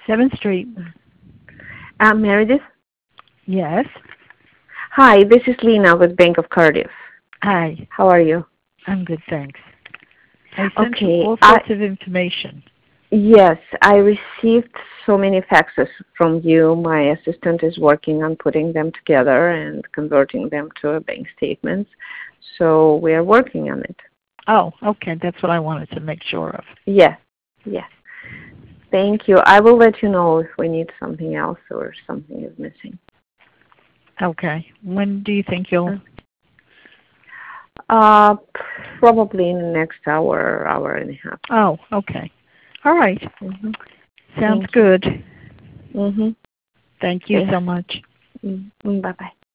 7th Street. Meredith? Yes. Hi, this is Lena with Bank of Cardiff. Hi. How are you? I'm good, thanks. I sent you all sorts of information. Yes, I received so many faxes from you. My assistant is working on putting them together and converting them to a bank statements. So we are working on it. Oh, okay. That's what I wanted to make sure of. Yes, yes. Thank you. I will let you know if we need something else or something is missing. Okay. When do you think you'll? Probably in the next hour, hour and a half. Oh, okay. All right. Mm-hmm. Sounds good. Mm-hmm. Thank you so much. Mm-hmm. Bye-bye.